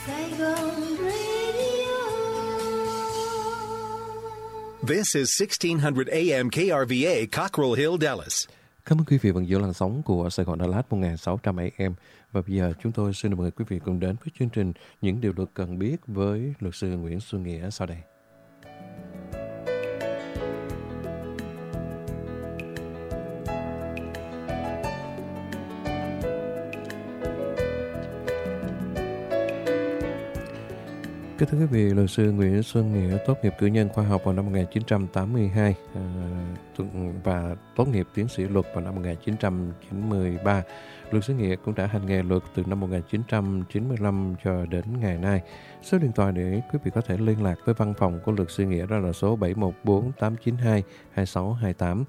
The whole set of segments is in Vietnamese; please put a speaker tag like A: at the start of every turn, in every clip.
A: Saigon Radio.
B: This is 1600 AM KRVA, Cockrell Hill, Dallas.
C: Cảm ơn quý vị vẫn giữ làn sóng của Sài Gòn Đà Lạt 1600 AM. Và bây giờ chúng tôi xin mời quý vị cùng đến với chương trình Những điều luật cần biết với luật sư Nguyễn Xuân Nghĩa sau đây. Kính thưa quý vị, luật sư Nguyễn Xuân Nghĩa tốt nghiệp cử nhân khoa học vào năm 1982 và tốt nghiệp tiến sĩ luật vào năm 1993. Luật sư Nghĩa cũng đã hành nghề luật từ năm 1995 cho đến ngày nay. Số điện thoại để quý vị có thể liên lạc với văn phòng của luật sư Nghĩa đó là số 714-892-2628,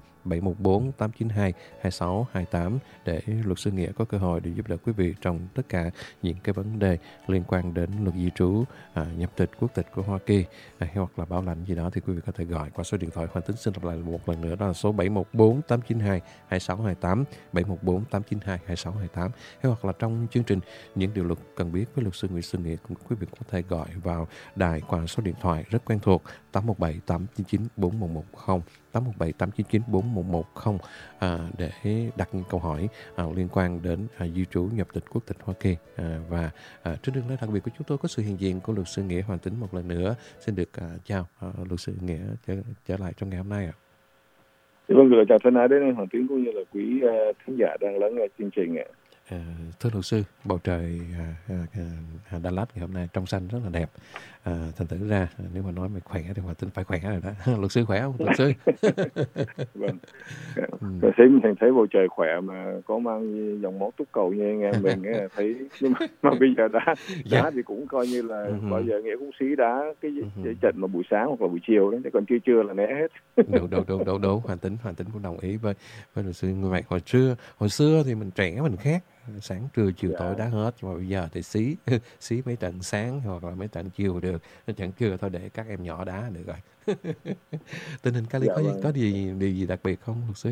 C: 714-892-2628 để luật sư Nghĩa có cơ hội để giúp đỡ quý vị trong tất cả những cái vấn đề liên quan đến luật di trú, nhập tịch, quốc tịch của Hoa Kỳ hoặc là bảo lãnh gì đó thì quý vị có thể gọi qua số điện thoại Hoàng Tính xin lặp lại một lần nữa đó là số 714-892-2628, 714-892-2628 hoặc là trong chương trình Những điều luật cần biết với luật sư Nguyễn Xuân Nghĩa quý vị có thể gọi vào đài qua số điện thoại rất quen thuộc 817-899-4110, 817-899-4110 để đặt những câu hỏi liên quan đến di trú, nhập tịch, quốc tịch Hoa Kỳ. Và trên đường lối đặc biệt của chúng tôi có sự hiện diện của luật sư Nghĩa Hoàng Tính một lần nữa. Xin được chào luật sư Nghĩa trở lại trong ngày hôm nay ạ.
D: Vâng, lời chào thân ái đến anh Hoàng Tính cũng như là quý khán giả đang lắng nghe chương trình ạ.
C: Thưa luật sư, bầu trời Đà Lạt ngày hôm nay trong xanh rất là đẹp. Thành thử ra nếu mà nói mà khỏe thì Hoàng Tính phải khỏe rồi đó. Luật sư khỏe không luật sư?
D: Vâng. Mình thấy bầu trời khỏe mà có mang dòng máu túc cầu như anh em mình ấy, thấy nhưng mà bây giờ đá thì cũng coi như là bao giờ nghĩa cũng xí đá cái trận mà buổi sáng hoặc là buổi chiều đấy, còn trưa là né hết.
C: Đúng. Hoàng Tính cũng đồng ý với luật sư như vậy. Hồi xưa thì mình trẻ mình khác, sáng trưa chiều tối đá hết, nhưng mà bây giờ thì xí mấy trận sáng hoặc là mấy trận chiều được, trận trưa thôi để các em nhỏ đá được rồi. Tình hình Cali có điều gì đặc biệt không luật sư?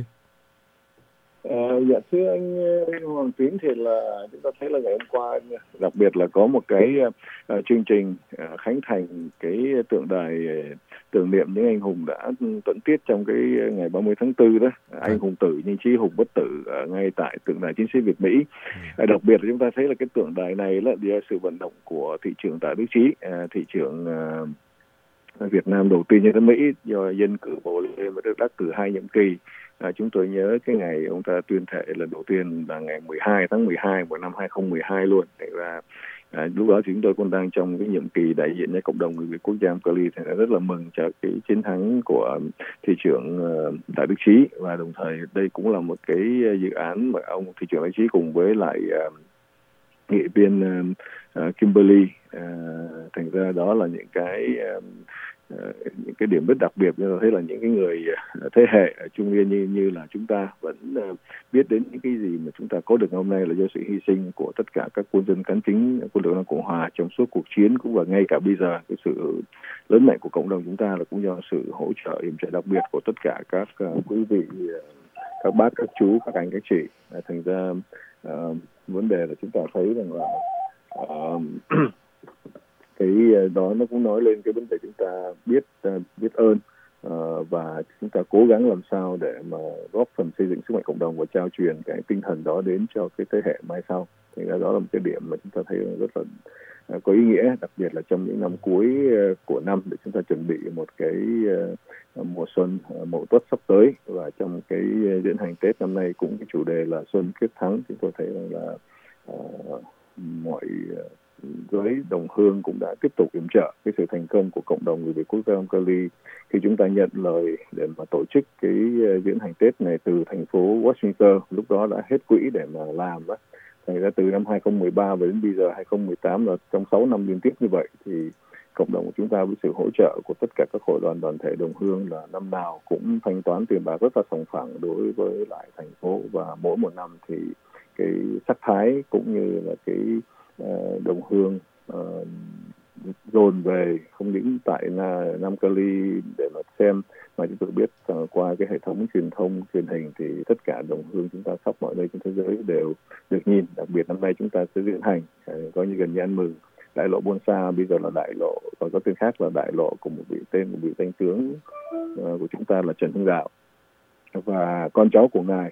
D: Dạ thưa anh Hoàng Tiến, thì là chúng ta thấy là ngày hôm qua đặc biệt là có một cái chương trình khánh thành cái tượng đài tưởng niệm những anh hùng đã tận tiết trong cái ngày 30 tháng 4 đó, anh hùng tử nhưng chí hùng bất tử ngay tại tượng đài chiến sĩ Việt Mỹ. Đặc biệt là chúng ta thấy là cái tượng đài này là do sự vận động của thị trưởng Tạ Đức Chí, thị trưởng Việt Nam đầu tiên đến Mỹ do dân cử bầu lên và được đắc cử 2 nhiệm kỳ. Chúng tôi nhớ cái ngày ông ta tuyên thệ lần đầu tiên là ngày 12 tháng 12 của năm 2012 luôn. Thế ra lúc đó chúng tôi còn đang trong cái nhiệm kỳ đại diện cho cộng đồng người Việt quốc gia Cali, thì rất là mừng cho cái chiến thắng của thị trưởng Tạ Đức Chí, và đồng thời đây cũng là một cái dự án mà ông thị trưởng Tạ Đức Chí cùng với lại nghị viên Kimberly, thành ra đó là những cái điểm rất đặc biệt. Như thấy là những cái người thế hệ trung niên như là chúng ta vẫn biết đến những cái gì mà chúng ta có được hôm nay là do sự hy sinh của tất cả các quân dân cán chính quân đội Cộng hòa trong suốt cuộc chiến, cũng và ngay cả bây giờ cái sự lớn mạnh của cộng đồng chúng ta là cũng do sự hỗ trợ yểm trợ đặc biệt của tất cả các quý vị, các bác, các chú, các anh, các chị. Thành ra vấn đề là chúng ta thấy rằng là cái đó nó cũng nói lên cái vấn đề chúng ta biết ơn và chúng ta cố gắng làm sao để mà góp phần xây dựng sức mạnh cộng đồng và trao truyền cái tinh thần đó đến cho cái thế hệ mai sau. Thì đó là một cái điểm mà chúng ta thấy rất là có ý nghĩa, đặc biệt là trong những năm cuối của năm để chúng ta chuẩn bị một cái mùa xuân Mậu Tuất sắp tới. Và trong cái diễn hành Tết năm nay cũng cái chủ đề là Xuân Quyết Thắng, chúng tôi thấy là mọi giới đồng hương cũng đã tiếp tục yểm trợ cái sự thành công của cộng đồng người Việt quốc gia Cali khi chúng ta nhận lời để mà tổ chức cái diễn hành Tết này từ thành phố Washington. Lúc đó đã hết quỹ để mà làm đó. Thành ra từ năm 2013 và đến bây giờ 2018 là trong 6 năm liên tiếp như vậy thì cộng đồng của chúng ta với sự hỗ trợ của tất cả các hội đoàn thể đồng hương là năm nào cũng thanh toán tiền bạc rất là sòng phẳng đối với lại thành phố, và mỗi một năm thì cái sắc thái cũng như là cái đồng hương dồn về không những tại Nam Cali để mà xem, mà chúng tôi biết qua cái hệ thống truyền thông truyền hình thì tất cả đồng hương chúng ta khắp mọi nơi trên thế giới đều được nhìn. Đặc biệt năm nay chúng ta sẽ diễn hành coi như gần như ăn mừng đại lộ Buôn Sa bây giờ là đại lộ, và có tên khác là đại lộ của một vị danh tướng của chúng ta là Trần Hưng Đạo, và con cháu của ngài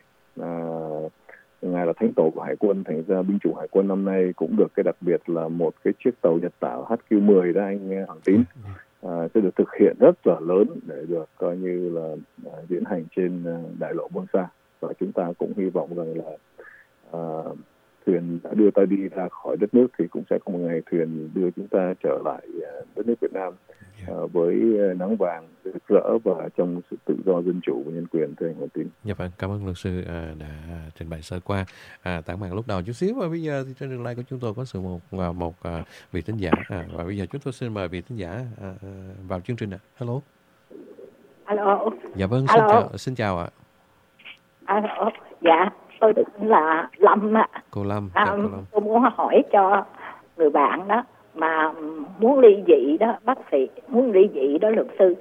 D: là thánh tổ của hải quân. Thành ra binh chủng hải quân năm nay cũng được cái đặc biệt là một cái chiếc tàu Nhật Tảo HQ-10 đó anh Hoàng Tín sẽ được thực hiện rất là lớn để được coi như là diễn hành trên đại lộ Buôn Sa, và chúng ta cũng hy vọng rằng là thuyền đã đưa ta đi ra khỏi đất nước thì cũng sẽ có một ngày thuyền đưa chúng ta trở lại đất nước Việt Nam với nắng vàng rực rỡ và trong sự tự do, dân chủ và nhân quyền, thưa anh Hoàng Tín.
C: Dạ vâng, cảm ơn luật sư đã trình bày sơ qua. Tản mạn lúc đầu chút xíu, và bây giờ thì trên đường line của chúng tôi có sự một vị thính giả, và bây giờ chúng tôi xin mời vị thính giả vào chương trình ạ. Hello.
E: Alo.
C: Dạ vâng, xin chào ạ.
E: Alo. Dạ, tôi là Lâm ạ.
C: Cô Lâm.
E: Cô Lâm. Tôi muốn hỏi cho người bạn đó mà muốn ly dị đó, bác sĩ muốn ly dị đó luật sư,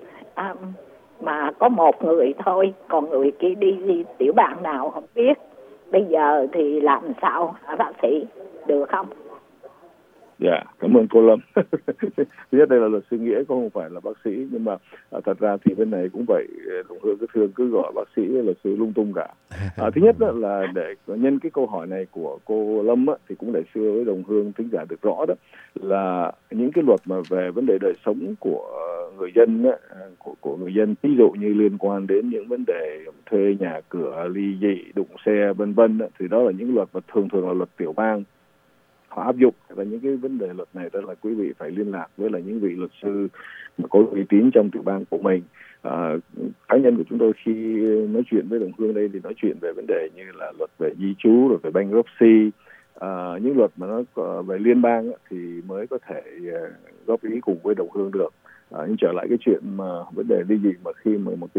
E: mà có một người thôi, còn người kia đi tiểu bang nào không biết, bây giờ thì làm sao hả bác sĩ, được không?
D: Dạ, cảm ơn cô Lâm. Thứ nhất đây là luật sư Nghĩa, cũng không phải là bác sĩ, nhưng mà thật ra thì bên này cũng vậy, Đồng Hương cứ thường cứ gọi bác sĩ luật sư lung tung cả. Thứ nhất là để nhân cái câu hỏi này của cô Lâm thì cũng để xưa với Đồng Hương thính giả được rõ đó là những cái luật mà về vấn đề đời sống của người dân của người dân, ví dụ như liên quan đến những vấn đề thuê nhà cửa, ly dị, đụng xe vân vân, thì đó là những luật mà thường là luật tiểu bang họ áp dụng. Và những cái vấn đề luật này đó là quý vị phải liên lạc với là những vị luật sư mà có uy tín trong tiểu bang của mình. Cá nhân của chúng tôi khi nói chuyện với Đồng Hương đây thì nói chuyện về vấn đề như là luật về di trú, rồi về bankruptcy, những luật mà nó về liên bang thì mới có thể góp ý cùng với Đồng Hương được. Nhưng trở lại cái chuyện mà vấn đề ly dị, mà khi mà một cái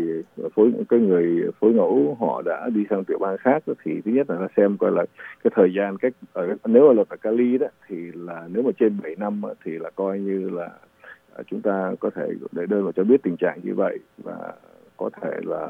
D: người phối ngẫu họ đã đi sang tiểu bang khác thì thứ nhất là xem coi là cái thời gian nếu mà luật ở Cali đó thì là nếu mà trên 7 năm thì là coi như là chúng ta có thể để đơn vào cho biết tình trạng như vậy, và có thể là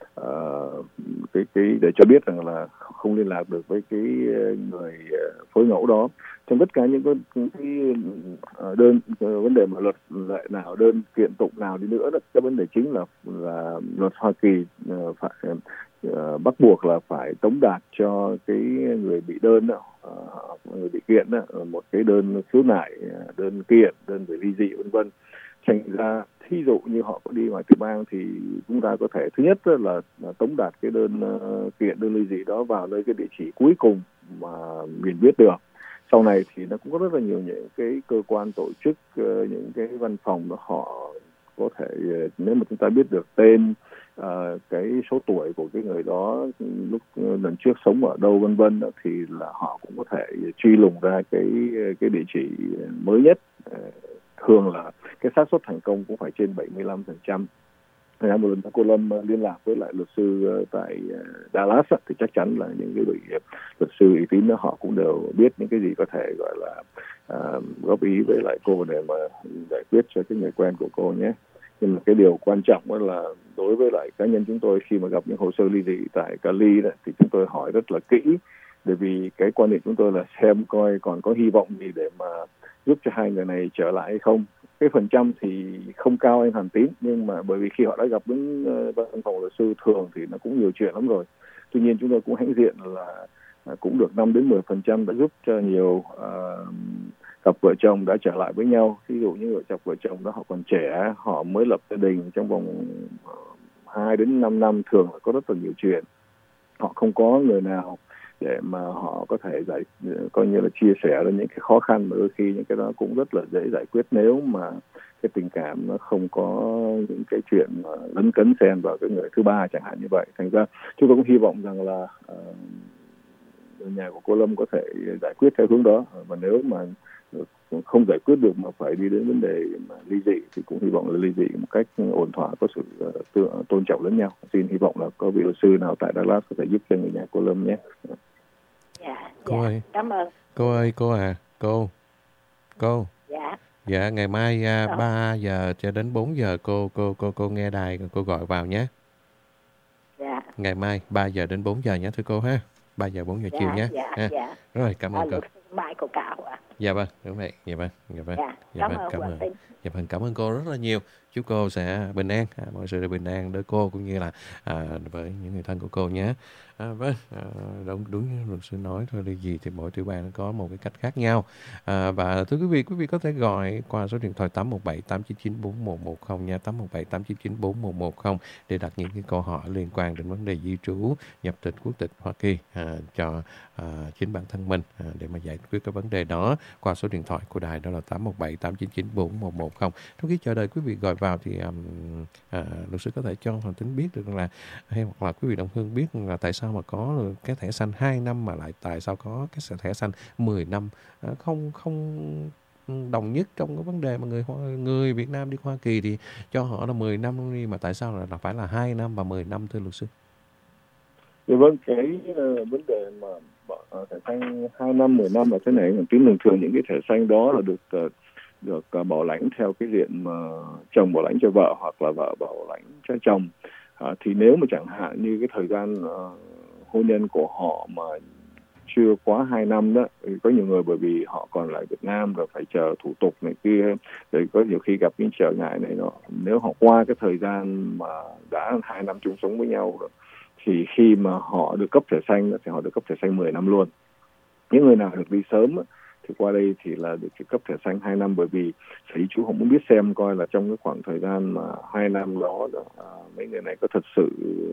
D: để cho biết rằng là không liên lạc được với cái người phối ngẫu đó. Trong tất cả những cái đơn vấn đề mà luật lệ nào, đơn kiện tụng nào đi nữa đó, cái vấn đề chính là luật Hoa Kỳ phải bắt buộc là phải tống đạt cho cái người bị đơn đó, người bị kiện đó, một cái đơn khiếu nại, đơn kiện, đơn về ly dị vân vân. Thành ra thí dụ như họ có đi ngoài tiểu bang thì chúng ta có thể thứ nhất là tống đạt cái đơn kiện, đơn ly dị đó vào nơi cái địa chỉ cuối cùng mà mình biết được. Sau này thì nó cũng có rất là nhiều những cái cơ quan tổ chức, những cái văn phòng đó họ có thể, nếu mà chúng ta biết được tên, cái số tuổi của cái người đó lúc lần trước sống ở đâu vân vân, thì là họ cũng có thể truy lùng ra cái địa chỉ mới nhất. Thường là cái xác suất thành công cũng phải trên 75%. Thành ra một lần cô Lâm liên lạc với lại luật sư tại Dallas thì chắc chắn là những cái vị luật sư uy tín đó họ cũng đều biết những cái gì có thể gọi là góp ý với lại cô để mà giải quyết cho cái người quen của cô nhé. Nhưng mà cái điều quan trọng đó là đối với lại cá nhân chúng tôi khi mà gặp những hồ sơ ly dị tại Cali đó, thì chúng tôi hỏi rất là kỹ, bởi vì cái quan điểm chúng tôi là xem coi còn có hy vọng gì để mà giúp cho hai người này trở lại hay không. Cái phần trăm thì không cao anh Hàn Tín, nhưng mà bởi vì khi họ đã gặp đến văn phòng luật sư thường thì nó cũng nhiều chuyện lắm rồi. Tuy nhiên chúng tôi cũng hãnh diện là cũng được 5-10% đã giúp cho nhiều cặp vợ chồng đã trở lại với nhau. Ví dụ như cặp vợ chồng đó họ còn trẻ, họ mới lập gia đình trong vòng 2-5 năm, thường là có rất là nhiều chuyện. Họ không có người nào để mà họ có thể coi như là chia sẻ ra những cái khó khăn, mà đôi khi những cái đó cũng rất là dễ giải quyết nếu mà cái tình cảm nó không có những cái chuyện mà lấn cấn xen vào cái người thứ ba chẳng hạn như vậy. Thành ra chúng tôi cũng hy vọng rằng là nhà của cô Lâm có thể giải quyết theo hướng đó, và nếu mà không giải quyết được mà phải đi đến vấn đề mà ly dị thì cũng hy vọng là ly dị một cách ổn thỏa, có sự tôn trọng lẫn nhau. Xin hy vọng là có vị luật sư nào tại Dallas có thể giúp cho người nhà cô Lâm nhé.
C: Cô ơi,
E: cảm ơn.
C: Cô.
E: Dạ.
C: Dạ, ngày mai 3 giờ cho đến 4 giờ cô nghe đài, cô gọi vào nhé.
E: Dạ.
C: Ngày mai 3 giờ đến 4 giờ nhé thưa cô ha. 3 giờ 4 giờ chiều nhé.
E: Dạ.
C: Rồi, cảm ơn cô.
E: Mai cô Cảo ạ.
C: Dạ vâng, đúng vậy. Dạ vâng, dạ vâng.
E: Dạ,
C: Dạ
E: cảm
C: vâng,
E: ơn
C: cảm
E: Hoàng
C: ơn.
E: Tín.
C: Dạ vâng, cảm ơn cô rất là nhiều. Chúc cô sẽ bình an, mọi sự đều bình an đỡ cô cũng như là với những người thân của cô nhé. Vâng, đúng như luật sư nói thôi, là gì thì mỗi tiểu bang có một cái cách khác nhau. Và thưa quý vị có thể gọi qua số điện thoại 817-899-4110 nha, 817-899-4110 để đặt những cái câu hỏi liên quan đến vấn đề di trú, nhập tịch, quốc tịch Hoa Kỳ cho chính bản thân mình để mà giải quyết cái vấn đề đó qua số điện thoại của đài, đó là 817-899-4110. Trong khi chờ đợi quý vị gọi vào thì luật sư có thể cho Hoàng Tín biết được là, hay hoặc là quý vị đồng hương biết là tại sao mà có cái thẻ xanh 2 năm mà lại tại sao có cái thẻ xanh 10 năm, không đồng nhất trong cái vấn đề mà người Việt Nam đi Hoa Kỳ thì cho họ là 10 năm luôn đi, mà tại sao là phải là 2 năm và 10 năm thưa luật sư?
D: Dạ vâng, cái vấn đề mà thẻ xanh 2 năm, 10 năm là thế này. Thường thường những cái thẻ xanh đó là được bảo lãnh theo cái diện mà chồng bảo lãnh cho vợ hoặc là vợ bảo lãnh cho chồng. Thì nếu mà chẳng hạn như cái thời gian hôn nhân của họ mà chưa quá 2 năm đó, thì có nhiều người bởi vì họ còn lại Việt Nam rồi phải chờ thủ tục này kia, rồi có nhiều khi gặp những trở ngại này nọ. Nếu họ qua cái thời gian mà đã 2 năm chung sống với nhau rồi, thì khi mà họ được cấp thẻ xanh thì họ được cấp thẻ xanh 10 năm luôn. Những người nào được đi sớm thì qua đây thì là được cấp thẻ xanh 2 năm, bởi vì sở di trú họ muốn biết xem coi là trong cái khoảng thời gian mà 2 năm đó mấy người này có thật sự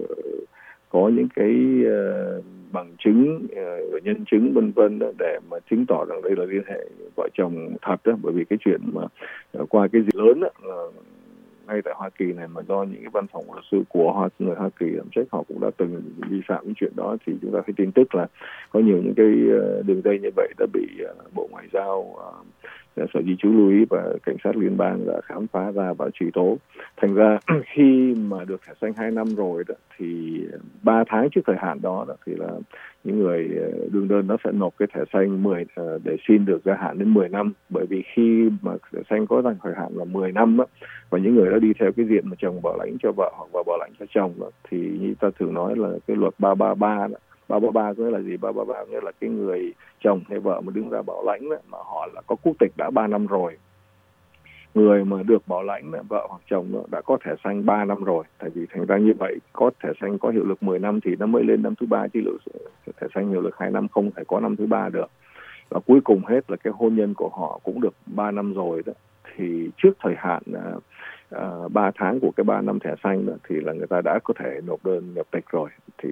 D: có những cái bằng chứng và nhân chứng vân vân để mà chứng tỏ rằng đây là liên hệ vợ chồng thật đó. Bởi vì cái chuyện mà qua cái gì lớn đó, ngay tại Hoa Kỳ này mà do những cái văn phòng luật sư của người Hoa Kỳ làm trách họ cũng đã từng vi phạm những chuyện đó, thì chúng ta thấy tin tức là có nhiều những cái đường dây như vậy đã bị Bộ Ngoại giao, Sở Di trú lưu ý và cảnh sát liên bang đã khám phá ra và truy tố. Thành ra khi mà được thẻ xanh 2 năm rồi đó, thì 3 tháng trước thời hạn đó thì là những người đương đơn nó sẽ nộp cái thẻ xanh 10 để xin được gia hạn đến 10 năm. Bởi vì khi mà thẻ xanh có rằng thời hạn là 10 năm đó, và những người đó đi theo cái diện mà chồng bảo lãnh cho vợ hoặc vợ bảo lãnh cho chồng đó, thì như ta thường nói là cái luật 333 đó. 333 có nghĩa là gì? 333 nghĩa là cái người chồng hay vợ mà đứng ra bảo lãnh đó, mà họ là có quốc tịch đã 3 năm rồi. Người mà được bảo lãnh đó, vợ hoặc chồng đó, đã có thẻ xanh 3 năm rồi. Tại vì thành ra như vậy có thẻ xanh có hiệu lực 10 năm thì nó mới lên năm thứ 3, chứ thẻ xanh hiệu lực 2 năm không thể có năm thứ 3 được. Và cuối cùng hết là cái hôn nhân của họ cũng được 3 năm rồi đó, thì trước thời hạn 3 tháng của cái 3 năm thẻ xanh đó, thì là người ta đã có thể nộp đơn nhập tịch rồi. Thì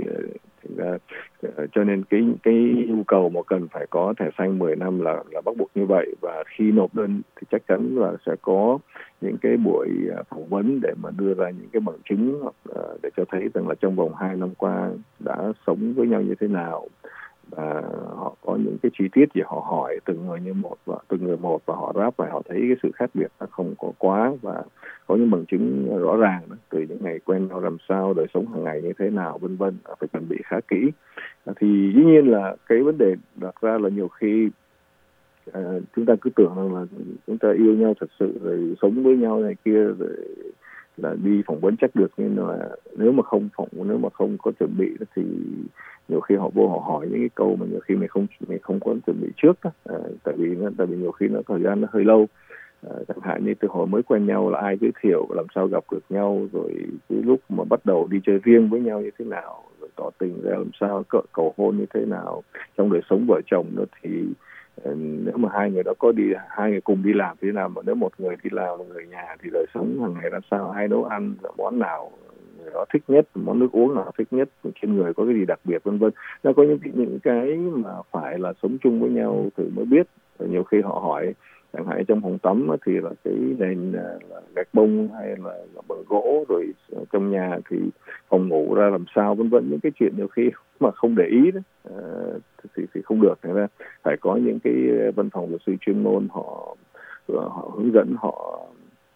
D: cho nên cái nhu cầu mà cần phải có thẻ xanh 10 năm là bắt buộc như vậy. Và khi nộp đơn thì chắc chắn là sẽ có những cái buổi phỏng vấn để mà đưa ra những cái bằng chứng để cho thấy rằng là trong vòng 2 năm qua đã sống với nhau như thế nào. Và họ có những cái chi tiết gì họ hỏi từng người một và họ ráp lại, họ thấy cái sự khác biệt nó không có quá, và có những bằng chứng rõ ràng đó, từ những ngày quen nhau làm sao, đời sống hàng ngày như thế nào vân vân, phải chuẩn bị khá kỹ. Thì dĩ nhiên là cái vấn đề đặt ra là nhiều khi chúng ta cứ tưởng rằng là chúng ta yêu nhau thật sự rồi sống với nhau này kia rồi là đi phỏng vấn chắc được, nhưng mà nếu mà không có chuẩn bị thì nhiều khi họ vô họ hỏi những cái câu mà nhiều khi mình không có chuẩn bị trước đó. Tại vì nhiều khi thời gian nó hơi lâu, chẳng hạn như từ hồi mới quen nhau là ai giới thiệu, làm sao gặp được nhau, rồi cái lúc mà bắt đầu đi chơi riêng với nhau như thế nào, rồi tỏ tình ra làm sao, cầu hôn như thế nào, trong đời sống vợ chồng đó. Thì nếu mà hai người cùng đi làm thế nào, mà nếu một người đi làm là người nhà thì đời sống hàng ngày ra sao, ai nấu ăn, món nào người đó thích nhất, món nước uống nào thích nhất, trên người có cái gì đặc biệt vân vân. Nó có những cái mà phải là sống chung với nhau thì mới biết. Rồi nhiều khi họ hỏi chẳng hạn trong phòng tắm thì là cái nền là gạch bông hay là bằng gỗ, rồi trong nhà thì phòng ngủ ra làm sao vân vân. Những cái chuyện nhiều khi mà không để ý đó thì không được. Thế ra phải có những cái văn phòng luật sư chuyên môn họ hướng dẫn, họ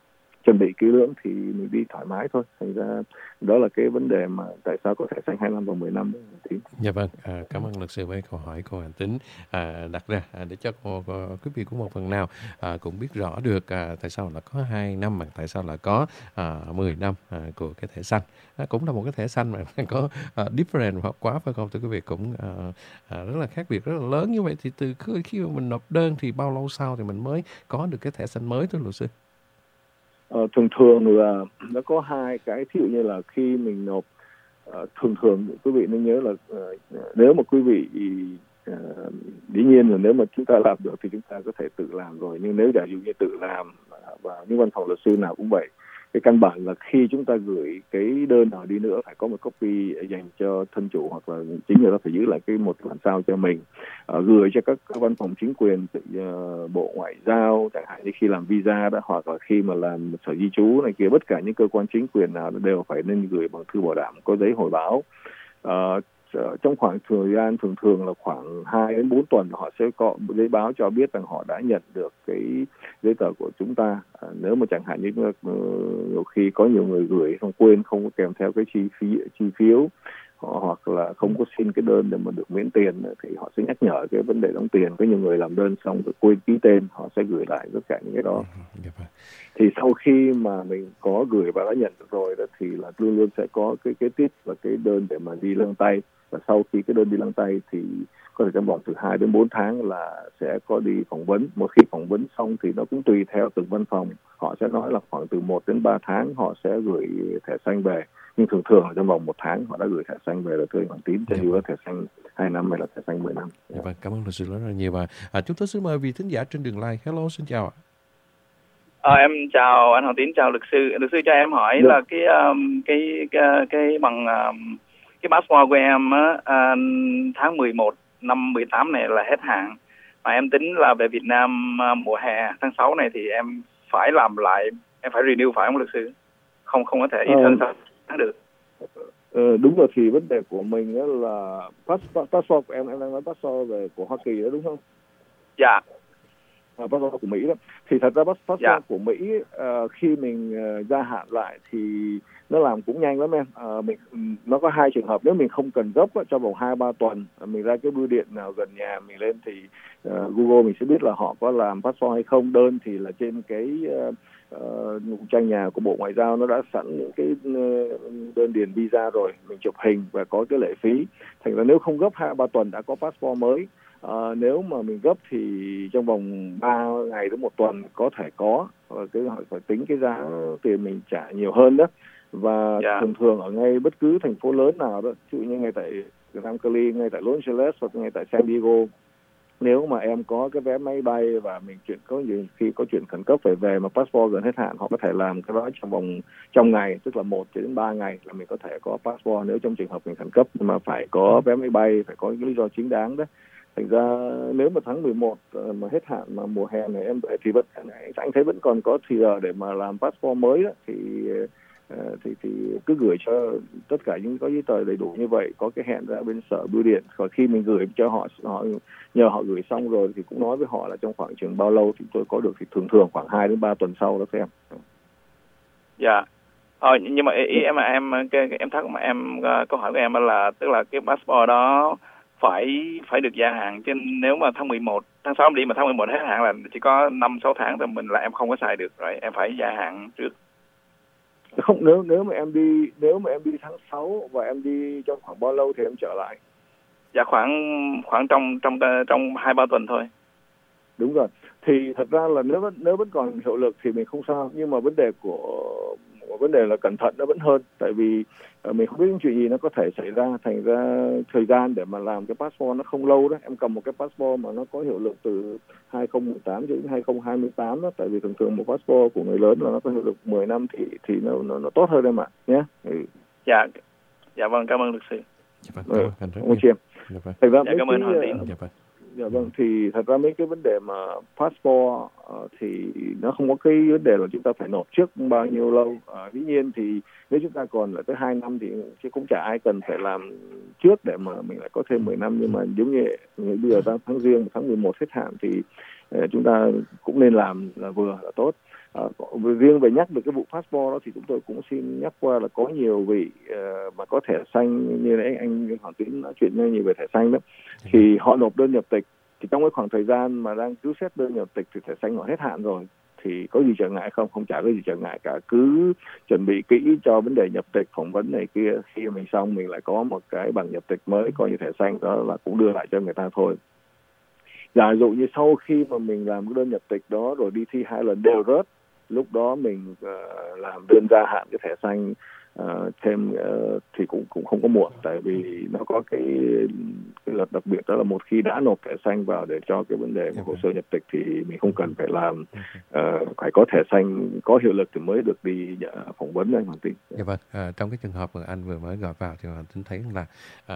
D: chuẩn bị kỹ lưỡng thì mình đi thoải mái thôi. Thành ra đó là cái vấn đề mà tại sao có thẻ xanh 2 năm và 10 năm.
C: Dạ vâng, cảm ơn luật sư với câu hỏi cô Hành Tính đặt ra để cho quý vị cũng một phần nào cũng biết rõ được tại sao là có 2 năm mà tại sao là có 10 năm của cái thẻ xanh. Cũng là một cái thẻ xanh mà có different hoặc quá phải không? Thưa quý vị, cũng rất là khác biệt, rất là lớn như vậy. Thì từ khi mà mình nộp đơn thì bao lâu sau thì mình mới có được cái thẻ xanh mới thưa luật sư?
D: Thường là nó có hai cái, thí dụ như là khi mình nộp thường quý vị nên nhớ là nếu mà quý vị dĩ nhiên là nếu mà chúng ta làm được thì chúng ta có thể tự làm rồi, nhưng nếu giả dụ như tự làm và những văn phòng luật sư nào cũng vậy, cái căn bản là khi chúng ta gửi cái đơn nào đi nữa phải có một copy dành cho thân chủ, hoặc là chính người đó phải giữ lại cái một bản sao cho mình, gửi cho các văn phòng chính quyền, bộ ngoại giao chẳng hạn như khi làm visa đó, hoặc là khi mà làm sở di trú này kia, tất cả những cơ quan chính quyền nào đều phải nên gửi bằng thư bảo đảm có giấy hồi báo. Trong khoảng thời gian thường là khoảng 2 đến 4 tuần họ sẽ có giấy báo cho biết rằng họ đã nhận được cái giấy tờ của chúng ta. Nếu mà chẳng hạn như nhiều khi có nhiều người gửi không quên, không có kèm theo cái chi phiếu, hoặc là không có xin cái đơn để mà được miễn tiền thì họ sẽ nhắc nhở cái vấn đề đóng tiền. Có nhiều người làm đơn xong rồi quên ký tên, họ sẽ gửi lại tất cả những cái đó. Thì sau khi mà mình có gửi và đã nhận được rồi đó, thì là luôn luôn sẽ có cái kế tiếp là cái đơn để mà đi lăng tay. Và sau khi cái đơn đi lăng tay thì có thể trong vòng từ 2 đến 4 tháng là sẽ có đi phỏng vấn. Một khi phỏng vấn xong thì nó cũng tùy theo từng văn phòng, họ sẽ nói là khoảng từ 1 đến 3 tháng họ sẽ gửi thẻ xanh về, nhưng thường là trong vòng 1 tháng họ đã gửi thẻ xanh về rồi, thưa anh Hoàng Tín, cho dù là thẻ xanh 2 năm hay là thẻ xanh 10 năm.
C: Dạ vâng, cảm ơn luật sư rất là nhiều. Và chúng tôi xin mời vị thính giả trên đường line. Hello, xin chào ạ.
F: Em chào anh Hoàng Tín, chào luật sư. Luật sư cho em hỏi là cái bằng cái passport của em á, tháng 11 năm 18 này là hết hạn, mà em tính là về Việt Nam mùa hè tháng 6 này thì em phải làm lại, em phải renew phải không luật sư? Không có thể thân sao được.
D: Đúng rồi, thì vấn đề của mình là passport của em đang nói passport về của Hoa Kỳ đó đúng không?
F: Dạ.
D: Passport của Mỹ đó. Thì thật ra passport của Mỹ khi mình gia hạn lại thì nó làm cũng nhanh lắm em. Nó có 2 trường hợp. Nếu mình không cần gấp trong vòng 2-3 tuần, mình ra cái bưu điện nào gần nhà mình lên thì Google mình sẽ biết là họ có làm passport hay không. Đơn thì là trên cái trang nhà của Bộ Ngoại giao nó đã sẵn những cái đơn điền visa rồi, mình chụp hình và có cái lệ phí. Thành ra nếu không gấp 2-3 tuần đã có passport mới. Nếu mà mình gấp thì trong vòng 3 ngày đến 1 tuần có thể có, cái họ phải tính cái giá tiền mình trả nhiều hơn đó. Và thường ở ngay bất cứ thành phố lớn nào đó, ví dụ như ngay tại Nam Cali, ngay tại Los Angeles hoặc ngay tại San Diego, nếu mà em có cái vé máy bay và mình khi có chuyện khẩn cấp phải về mà passport gần hết hạn, họ có thể làm cái đó trong ngày, tức là 1 đến 3 ngày là mình có thể có passport nếu trong trường hợp mình khẩn cấp, mà phải có vé máy bay, phải có lý do chính đáng đó. Thành ra nếu mà tháng 11 mà hết hạn mà mùa hè này em về thì anh thấy vẫn còn có thì giờ để mà làm passport mới đó, thì cứ gửi cho tất cả những có giấy tờ đầy đủ như vậy, có cái hẹn ra bên sở bưu điện, và khi mình gửi cho họ nhờ họ gửi xong rồi thì cũng nói với họ là trong khoảng chừng bao lâu thì tôi có được, thì thường khoảng 2 đến 3 tuần sau đó các em.
F: Dạ. Nhưng mà ý em thắc mắc, câu hỏi của em là tức là cái passport đó phải được gia hạn, chứ nếu mà tháng 6 em đi mà tháng 11 hết hạn là chỉ có 5-6 tháng thì em không có xài được rồi, em phải gia hạn trước.
D: Không, nếu mà em đi tháng 6 và em đi trong khoảng bao lâu thì em trở lại?
F: Dạ khoảng trong 2-3 tuần thôi.
D: Đúng rồi. Thì thật ra là nếu vẫn còn hiệu lực thì mình không sao, nhưng mà vấn đề là cẩn thận nó vẫn hơn, tại vì mình không biết những chuyện gì nó có thể xảy ra. Thành ra thời gian để mà làm cái passport nó không lâu đó. Em cầm một cái passport mà nó có hiệu lực từ 2018 đến 2028 đó, tại vì thường một passport của người lớn là nó có hiệu lực 10 năm thì nó tốt hơn em ạ nhé.
F: Dạ vâng, cảm ơn luật sư.
C: Dạ vâng,
F: cảm ơn Hoàng Tín.
D: Dạ vâng, thì thật ra mấy cái vấn đề mà passport thì nó không có cái vấn đề là chúng ta phải nộp trước bao nhiêu lâu. Dĩ nhiên thì nếu chúng ta còn lại tới 2 năm thì cũng chả ai cần phải làm trước để mà mình lại có thêm 10 năm. Nhưng mà giống như bây giờ tháng riêng tháng 11 hết hạn thì chúng ta cũng nên làm là vừa là tốt. Riêng về nhắc về cái vụ passport đó thì chúng tôi cũng xin nhắc qua là có nhiều vị mà có thẻ xanh, như nãy anh Hoàng Tín nói chuyện nhiều về thẻ xanh đó, thì họ nộp đơn nhập tịch, thì trong cái khoảng thời gian mà đang cứu xét đơn nhập tịch thì thẻ xanh họ hết hạn rồi, thì có gì trở ngại không? Không, chả có gì trở ngại cả, cứ chuẩn bị kỹ cho vấn đề nhập tịch, phỏng vấn này kia, khi mình xong mình lại có một cái bằng nhập tịch mới coi như thẻ xanh, đó là cũng đưa lại cho người ta thôi. Giả dụ như sau khi mà mình làm cái đơn nhập tịch đó rồi đi thi 2 lần đều rớt, lúc đó mình làm đơn gia hạn cái thẻ xanh thêm thì cũng không có muộn, tại vì nó có cái luật đặc biệt, đó là một khi đã nộp thẻ xanh vào để cho cái vấn đề của hồ sơ nhập tịch thì mình không cần phải làm phải có thẻ xanh có hiệu lực thì mới được đi phỏng vấn, anh Hoàng Tín.
C: Dạ vâng, trong cái trường hợp mà anh vừa mới gọi vào thì Hoàng Tín thấy là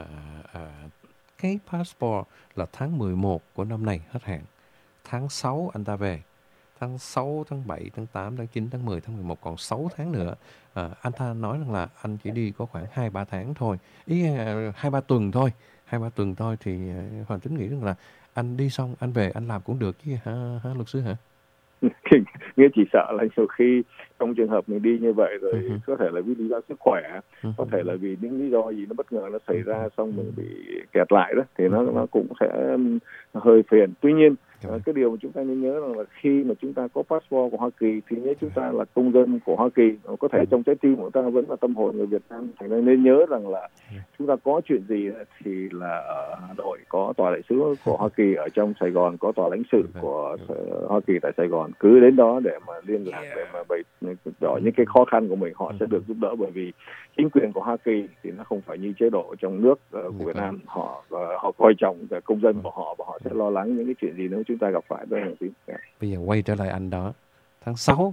C: cái passport là tháng 11 của năm này hết hạn, tháng 6 anh ta về, tháng 6, tháng 7, tháng 8, tháng 9, tháng 10, tháng 11 còn 6 tháng nữa. Anh ta nói rằng là anh chỉ đi có khoảng 2-3 tháng thôi, 2-3 tuần thôi. 2-3 tuần thôi thì Hoàng Tín nghĩ rằng là anh đi xong anh về anh làm cũng được chứ hả luật sư hả?
D: Nghĩa chỉ sợ là nhiều khi trong trường hợp mình đi như vậy rồi có thể là vì lý do sức khỏe, có thể là vì những lý do gì nó bất ngờ nó xảy ra xong mình bị kẹt lại đó, thì nó cũng sẽ hơi phiền. Tuy nhiên cái điều mà chúng ta nên nhớ là khi mà chúng ta có passport của Hoa Kỳ thì nhớ chúng ta là công dân của Hoa Kỳ, có thể trong trái tim của chúng ta vẫn là tâm hồn người Việt Nam, thành nên nên nhớ rằng là chúng ta có chuyện gì thì là ở Hà Nội có tòa đại sứ của Hoa Kỳ, ở trong Sài Gòn có tòa lãnh sự của Hoa Kỳ tại Sài Gòn, cứ đến đó để mà liên lạc, để mà bày tỏ những cái khó khăn của mình, họ sẽ được giúp đỡ, bởi vì chính quyền của Hoa Kỳ thì nó không phải như chế độ trong nước của Việt Nam, họ coi trọng công dân của họ và họ sẽ lo lắng những cái chuyện gì nếu chúng ta gặp phải.
C: Bây giờ quay trở lại anh đó, tháng 6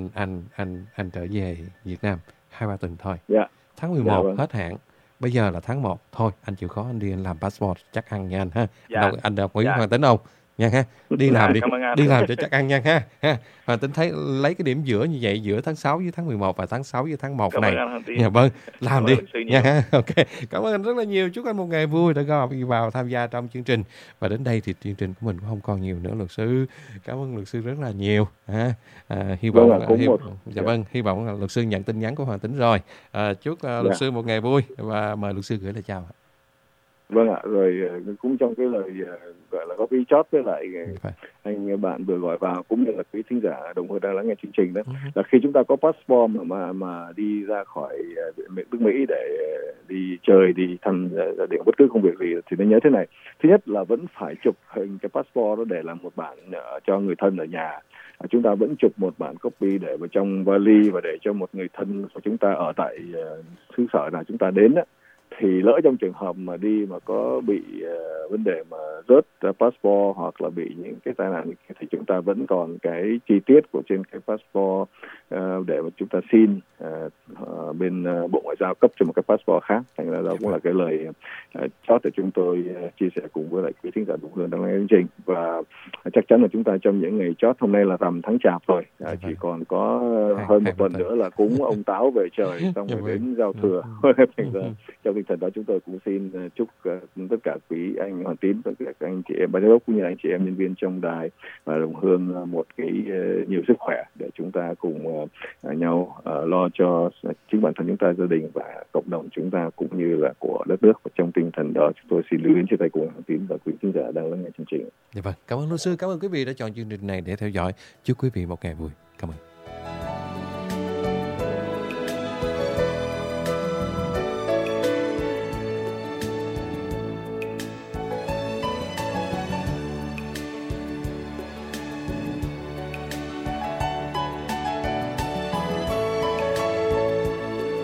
C: anh trở về Việt Nam 2-3 tuần thôi. Tháng 11 hết hạn, bây giờ là tháng 1 thôi, anh chịu khó anh đi anh làm passport chắc ăn nha anh ha. Anh đồng ý Hoàng Tín không? Nha ha, đi làm đi làm cho chắc ăn nha ha. Hoàng Tín thấy lấy cái điểm giữa như vậy, giữa tháng 6 với tháng 11 và tháng 6 với tháng 1 này. Dạ vâng, làm đi nha ha. Ok, cảm ơn anh rất là nhiều, chúc anh một ngày vui đã gọi vào tham gia trong chương trình. Và đến đây thì chương trình của mình cũng không còn nhiều nữa luật sư. Cảm ơn luật sư rất là nhiều ha. Hy vọng hy vọng là luật sư nhận tin nhắn của Hoàng Tín rồi. Chúc luật sư một ngày vui và mời luật sư gửi lời chào.
D: Vâng ạ, rồi cũng trong cái lời gọi là góp ý chót với lại anh bạn vừa gọi vào cũng như là quý thính giả đồng hồi đang lắng nghe chương trình đó, là khi chúng ta có passport mà đi ra khỏi nước Mỹ để đi chơi, đi thăm gia đình, bất cứ công việc gì thì nên nhớ thế này. Thứ nhất là vẫn phải chụp hình cái passport đó để làm một bản cho người thân ở nhà. Chúng ta vẫn chụp một bản copy để vào trong vali và để cho một người thân của chúng ta ở tại xứ sở nào chúng ta đến đó. Thì lỡ trong trường hợp mà đi mà có bị vấn đề mà rớt passport hoặc là bị những cái tai nạn thì chúng ta vẫn còn cái chi tiết của trên cái passport để mà chúng ta xin bên Bộ Ngoại giao cấp cho một cái passport khác. Thành ra đó cũng là cái lời chót để chúng tôi chia sẻ cùng với lại quý thính giả đồng hương đang nghe chương trình. Và chắc chắn là chúng ta trong những ngày chót, hôm nay là rằm tháng Chạp rồi, chỉ còn có hơn một tuần nữa là cúng ông Táo về trời, xong rồi đến giao thừa. Thành ra trong tinh thần đó chúng tôi cũng xin chúc tất cả quý anh Hoàng Tín và các anh chị em ban giám đốc cũng như anh chị em nhân viên trong đài và đồng hương một cái nhiều sức khỏe để chúng ta cùng nhau lo cho chính bản thân chúng ta, gia đình và cộng đồng chúng ta cũng như là của đất nước. Và trong tinh thần đó chúng tôi xin lưu đến chia tay cùng Hoàng Tín và quý khán giả đang lắng nghe chương trình.
C: Dạ vâng, cảm ơn luật sư, cảm ơn quý vị đã chọn chương trình này để theo dõi. Chúc quý vị một ngày vui. Cảm ơn.